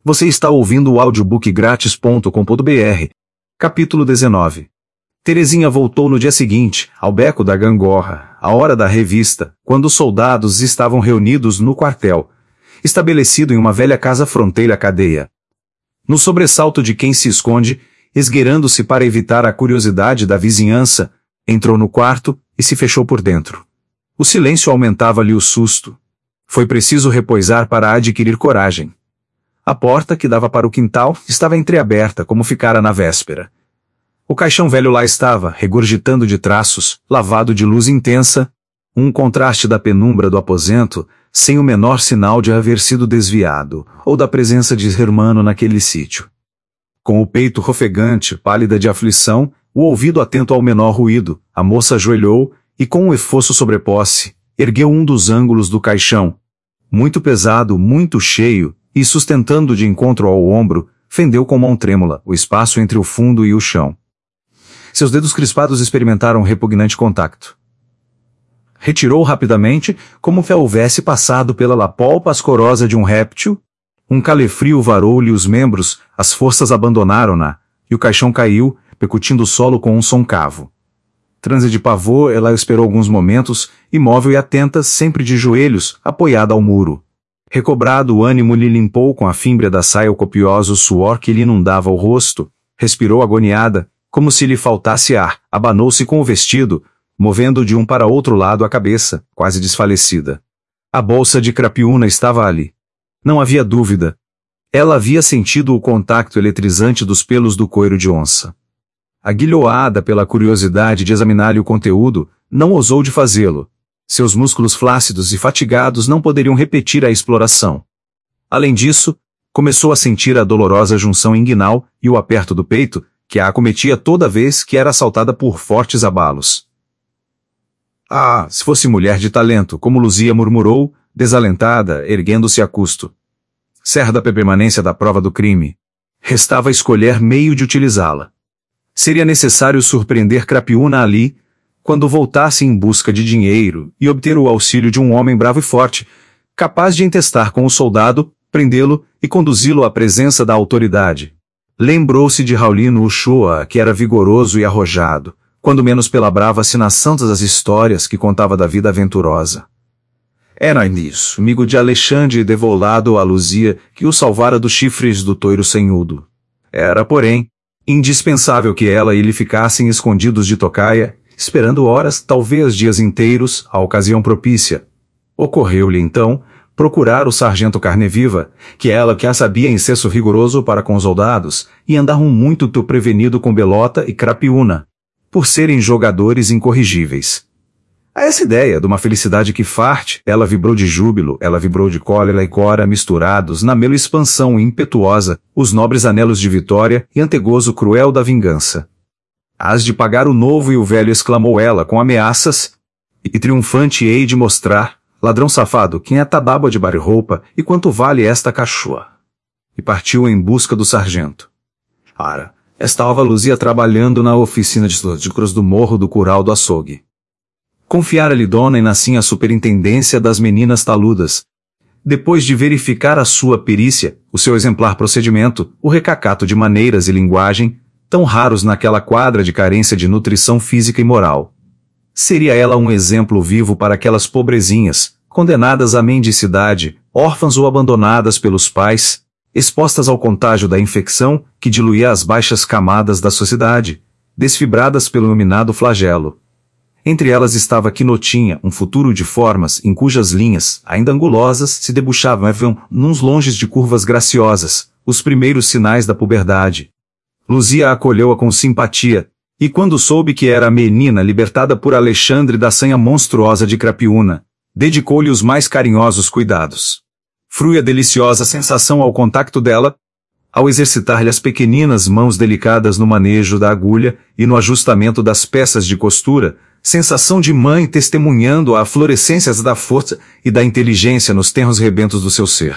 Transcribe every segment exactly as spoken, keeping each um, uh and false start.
Você está ouvindo o audiobook grátis ponto com ponto br. Capítulo dezenove. Terezinha voltou no dia seguinte, ao beco da gangorra, à hora da revista, quando os soldados estavam reunidos no quartel, estabelecido em uma velha casa fronteira à cadeia. No sobressalto de quem se esconde, esgueirando-se para evitar a curiosidade da vizinhança, entrou no quarto e se fechou por dentro. O silêncio aumentava-lhe o susto. Foi preciso repousar para adquirir coragem. A porta, que dava para o quintal, estava entreaberta, como ficara na véspera. O caixão velho lá estava, regurgitando de traços, lavado de luz intensa, um contraste da penumbra do aposento, sem o menor sinal de haver sido desviado, ou da presença de Hermano naquele sítio. Com o peito rofegante, pálida de aflição, o ouvido atento ao menor ruído, a moça ajoelhou e, com um esforço sobreposse, ergueu um dos ângulos do caixão. Muito pesado, muito cheio, e sustentando de encontro ao ombro, fendeu com mão trêmula o espaço entre o fundo e o chão. Seus dedos crispados experimentaram um repugnante contato. Retirou rapidamente, como se houvesse passado pela lapolpa ascorosa de um réptil. Um calefrio varou-lhe os membros, as forças abandonaram-na, e o caixão caiu, percutindo o solo com um soncavo. Transe de pavor, ela esperou alguns momentos, imóvel e atenta, sempre de joelhos, apoiada ao muro. Recobrado, o ânimo lhe limpou com a fímbria da saia o copioso suor que lhe inundava o rosto, respirou agoniada, como se lhe faltasse ar, abanou-se com o vestido, movendo de um para outro lado a cabeça, quase desfalecida. A bolsa de Crapiúna estava ali. Não havia dúvida. Ela havia sentido o contacto eletrizante dos pelos do couro de onça. Aguilhoada pela curiosidade de examinar-lhe o conteúdo, não ousou de fazê-lo. Seus músculos flácidos e fatigados não poderiam repetir a exploração. Além disso, começou a sentir a dolorosa junção inguinal e o aperto do peito, que a acometia toda vez que era assaltada por fortes abalos. Ah, se fosse mulher de talento, como Luzia murmurou, desalentada, erguendo-se a custo. Certa da permanência da prova do crime. Restava escolher meio de utilizá-la. Seria necessário surpreender Crapiúna ali, quando voltasse em busca de dinheiro e obter o auxílio de um homem bravo e forte, capaz de entestar com o soldado, prendê-lo e conduzi-lo à presença da autoridade. Lembrou-se de Raulino Uchoa, que era vigoroso e arrojado, quando menos pela brava assinação das histórias que contava da vida aventurosa. Era nisso, amigo de Alexandre devolado a Luzia, que o salvara dos chifres do toiro senhudo. Era, porém, indispensável que ela e ele ficassem escondidos de tocaia, esperando horas, talvez dias inteiros, a ocasião propícia. Ocorreu-lhe, então, procurar o sargento Carne-Viva, que ela que a sabia em excesso rigoroso para com os soldados, e andaram muito prevenido com Belota e Crapiúna, por serem jogadores incorrigíveis. A essa ideia de uma felicidade que farte, ela vibrou de júbilo, ela vibrou de cólera e cora misturados na melo expansão impetuosa, os nobres anelos de vitória e antegozo cruel da vingança. Hás de pagar o novo e o velho, exclamou ela com ameaças, e triunfante hei de mostrar, ladrão safado, quem é tadábua de bar-roupa e quanto vale esta cachoa. E partiu em busca do sargento. Ora, estava Luzia trabalhando na oficina de Cruz do Morro do Curral do Açougue. Confiara-lhe Dona Inacinha a superintendência das meninas taludas. Depois de verificar a sua perícia, o seu exemplar procedimento, o recacato de maneiras e linguagem, tão raros naquela quadra de carência de nutrição física e moral. Seria ela um exemplo vivo para aquelas pobrezinhas, condenadas à mendicidade, órfãs ou abandonadas pelos pais, expostas ao contágio da infecção que diluía as baixas camadas da sociedade, desfibradas pelo iluminado flagelo. Entre elas estava Quinotinha, um futuro de formas em cujas linhas, ainda angulosas, se debuxavam, nos longes de curvas graciosas, os primeiros sinais da puberdade. Luzia acolheu-a com simpatia, e quando soube que era a menina libertada por Alexandre da sanha monstruosa de Crapiúna, dedicou-lhe os mais carinhosos cuidados. Frui a deliciosa sensação ao contacto dela, ao exercitar-lhe as pequeninas mãos delicadas no manejo da agulha e no ajustamento das peças de costura, sensação de mãe testemunhando a florescências da força e da inteligência nos tenros rebentos do seu ser.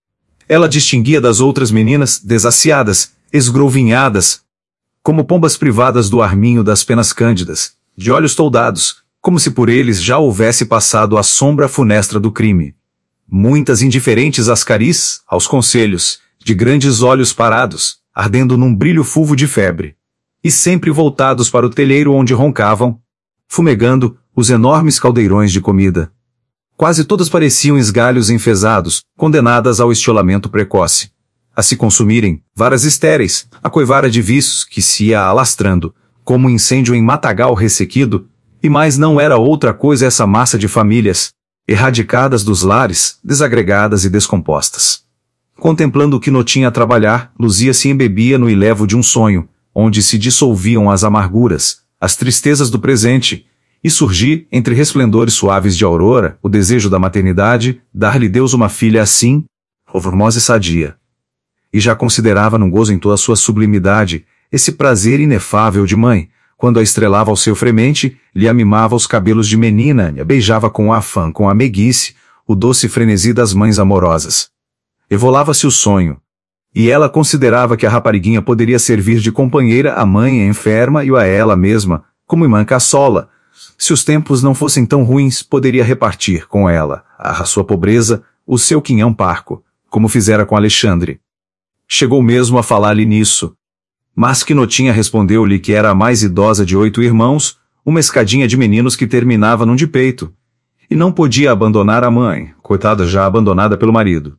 Ela distinguia das outras meninas, desaciadas, esgrouvinhadas, como pombas privadas do arminho das penas cândidas, de olhos toldados, como se por eles já houvesse passado a sombra funestra do crime. Muitas indiferentes às caris, aos conselhos, de grandes olhos parados, ardendo num brilho fulvo de febre, e sempre voltados para o telheiro onde roncavam, fumegando, os enormes caldeirões de comida. Quase todas pareciam esgalhos enfesados, condenadas ao estiolamento precoce, a se consumirem, varas estéreis, a coivara de viços que se ia alastrando, como um incêndio em matagal ressequido, e mais não era outra coisa essa massa de famílias, erradicadas dos lares, desagregadas e descompostas. Contemplando o que Quinotinha a trabalhar, Luzia se embebia no ilevo de um sonho, onde se dissolviam as amarguras, as tristezas do presente, e surgir, entre resplendores suaves de aurora, o desejo da maternidade, dar-lhe Deus uma filha assim, formosa e sadia. E já considerava num gozo em toda a sua sublimidade, esse prazer inefável de mãe, quando a estrelava ao seu fremente, lhe amimava os cabelos de menina, e a beijava com afã, com a meiguice, o doce frenesi das mães amorosas. Evolava-se o sonho. E ela considerava que a rapariguinha poderia servir de companheira à mãe enferma e a ela mesma, como irmã caçola. Se os tempos não fossem tão ruins, poderia repartir com ela, a sua pobreza, o seu quinhão parco, como fizera com Alexandre. Chegou mesmo a falar-lhe nisso. Mas Quinotinha respondeu-lhe que era a mais idosa de oito irmãos, uma escadinha de meninos que terminava num de peito, e não podia abandonar a mãe, coitada já abandonada pelo marido.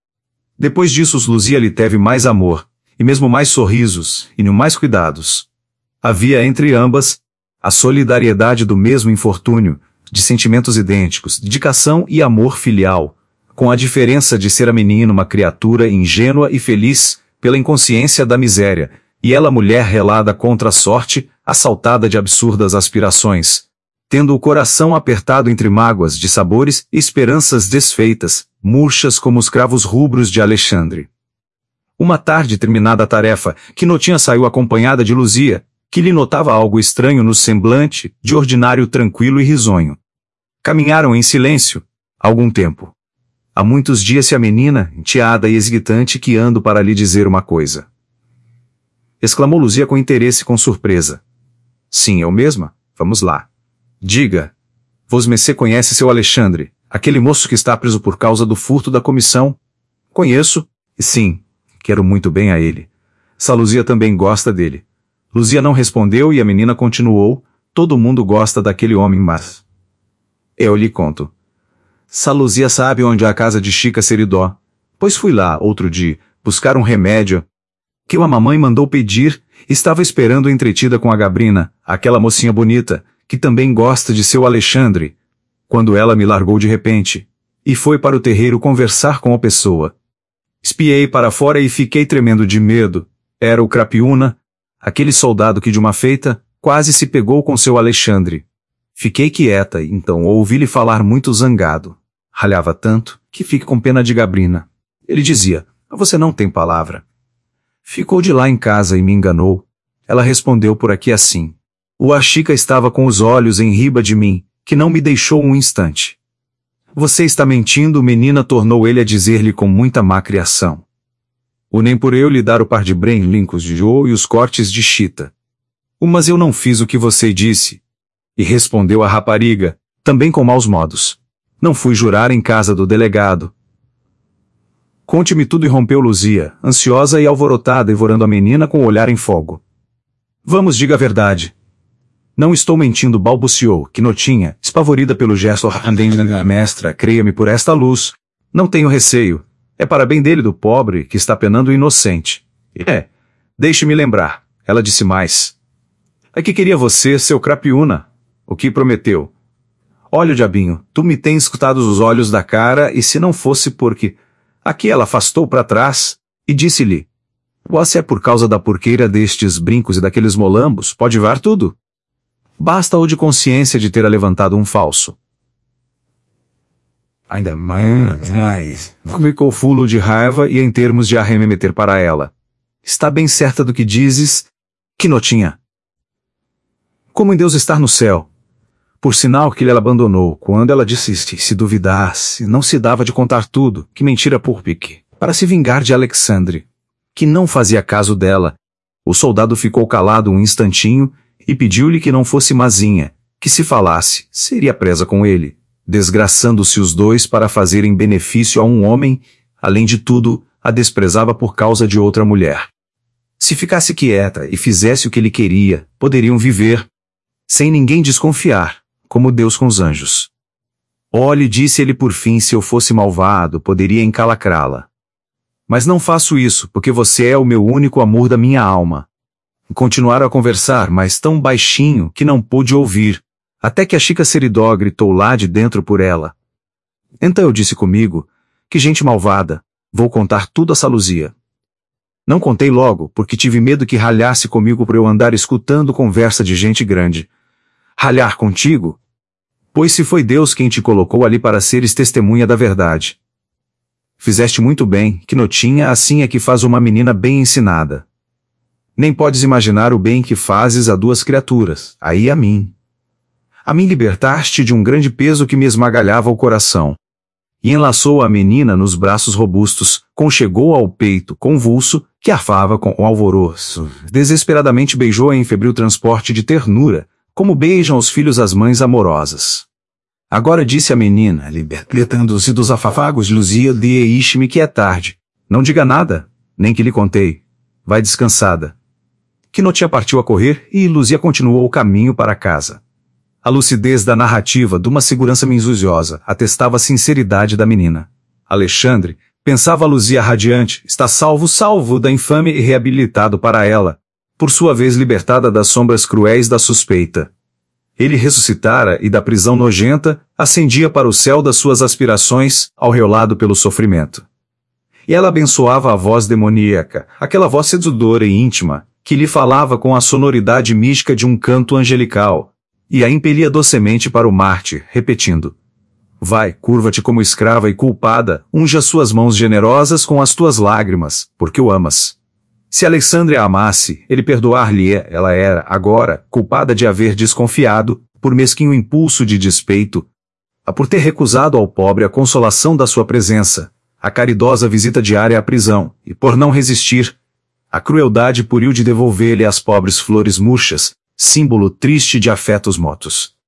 Depois disso Luzia lhe teve mais amor, e mesmo mais sorrisos, e mais cuidados. Havia entre ambas a solidariedade do mesmo infortúnio, de sentimentos idênticos, dedicação e amor filial, com a diferença de ser a menina uma criatura ingênua e feliz, pela inconsciência da miséria, e ela mulher relada contra a sorte, assaltada de absurdas aspirações, tendo o coração apertado entre mágoas de sabores e esperanças desfeitas, murchas como os cravos rubros de Alexandre. Uma tarde terminada a tarefa, Quinotinha saiu acompanhada de Luzia, que lhe notava algo estranho no semblante, de ordinário tranquilo e risonho. Caminharam em silêncio, algum tempo. Há muitos dias-se a menina, enteada e esguitante, que ando para lhe dizer uma coisa. Exclamou Luzia com interesse e com surpresa. Sim, eu mesma? Vamos lá. Diga. Vosmecê conhece seu Alexandre, aquele moço que está preso por causa do furto da comissão? Conheço, e sim, quero muito bem a ele. Essa Luzia também gosta dele. Luzia não respondeu e a menina continuou, todo mundo gosta daquele homem, mas... Eu lhe conto. Essa Luzia sabe onde é a casa de Chica Seridó, pois fui lá, outro dia, buscar um remédio que a mamãe mandou pedir, estava esperando entretida com a Gabrina, aquela mocinha bonita, que também gosta de seu Alexandre, quando ela me largou de repente, e foi para o terreiro conversar com a pessoa. Espiei para fora e fiquei tremendo de medo. Era o Crapiúna, aquele soldado que de uma feita, quase se pegou com seu Alexandre. Fiquei quieta, então ouvi-lhe falar muito zangado. Ralhava tanto, que fiquei com pena de Gabrina. Ele dizia, você não tem palavra. Ficou de lá em casa e me enganou. Ela respondeu por aqui assim. O Achica estava com os olhos em riba de mim, que não me deixou um instante. Você está mentindo, menina, tornou ele a dizer-lhe com muita má criação. O nem por eu lhe dar o par de brenlincos de Joe e os cortes de chita. O mas eu não fiz o que você disse. E respondeu a rapariga, também com maus modos. Não fui jurar em casa do delegado. Conte-me tudo, irrompeu Luzia, ansiosa e alvorotada, devorando a menina com o olhar em fogo. Vamos, diga a verdade. Não estou mentindo, balbuciou, Quinotinha, espavorida pelo gesto da mestra, creia-me por esta luz. Não tenho receio. É para bem dele, do pobre, que está penando o inocente. É, deixe-me lembrar, ela disse mais. É que queria você, seu Crapiúna. O que prometeu? Olha, diabinho, tu me tens escutado os olhos da cara, e se não fosse porque... Aqui ela afastou para trás, e disse-lhe, você é por causa da porqueira destes brincos e daqueles molambos, pode var tudo. Basta o de consciência de ter levantado um falso. Ainda mais, ficou fulo de raiva e em termos de arremeter para ela. Está bem certa do que dizes, Quinotinha. Como em Deus estar no céu. Por sinal que ele ela abandonou, quando ela disse se duvidasse, não se dava de contar tudo, que mentira por pique, para se vingar de Alexandre, que não fazia caso dela. O soldado ficou calado um instantinho e pediu-lhe que não fosse mazinha, que se falasse, seria presa com ele, desgraçando-se os dois para fazerem benefício a um homem, além de tudo, a desprezava por causa de outra mulher. Se ficasse quieta e fizesse o que ele queria, poderiam viver sem ninguém desconfiar, como Deus com os anjos. Olhe, disse ele por fim, se eu fosse malvado, poderia encalacrá-la. Mas não faço isso, porque você é o meu único amor da minha alma. Continuaram a conversar, mas tão baixinho que não pôde ouvir, até que a Chica Seridó gritou lá de dentro por ela. Então eu disse comigo, que gente malvada, vou contar tudo a Saluzia. Não contei logo, porque tive medo que ralhasse comigo por eu andar escutando conversa de gente grande. Ralhar contigo? Pois se foi Deus quem te colocou ali para seres testemunha da verdade. Fizeste muito bem, que notinha, assim é que faz uma menina bem ensinada. Nem podes imaginar o bem que fazes a duas criaturas, aí a mim. A mim libertaste de um grande peso que me esmagalhava o coração. E enlaçou a menina nos braços robustos, conchegou ao peito convulso, que arfava com o alvoroço. Desesperadamente beijou-a em febril transporte de ternura, como beijam os filhos as mães amorosas. Agora disse a menina, libertando-se dos afafagos de Luzia, deixe-me que é tarde. Não diga nada, nem que lhe contei. Vai descansada. Quinotinha partiu a correr e Luzia continuou o caminho para casa. A lucidez da narrativa, de uma segurança minuciosa, atestava a sinceridade da menina. Alexandre, pensava Luzia radiante, está salvo, salvo da infame e reabilitado para ela, por sua vez libertada das sombras cruéis da suspeita. Ele ressuscitara e da prisão nojenta, ascendia para o céu das suas aspirações, aureolado pelo sofrimento. E ela abençoava a voz demoníaca, aquela voz seduzidora e íntima, que lhe falava com a sonoridade mística de um canto angelical, e a impelia docemente para o mártir, repetindo: vai, curva-te como escrava e culpada, unge as suas mãos generosas com as tuas lágrimas, porque o amas. Se Alexandre a amasse, ele perdoar-lhe, ela era, agora, culpada de haver desconfiado, por mesquinho impulso de despeito, a por ter recusado ao pobre a consolação da sua presença, a caridosa visita diária à prisão, e por não resistir, a crueldade pueril de devolver-lhe as pobres flores murchas, símbolo triste de afetos motos.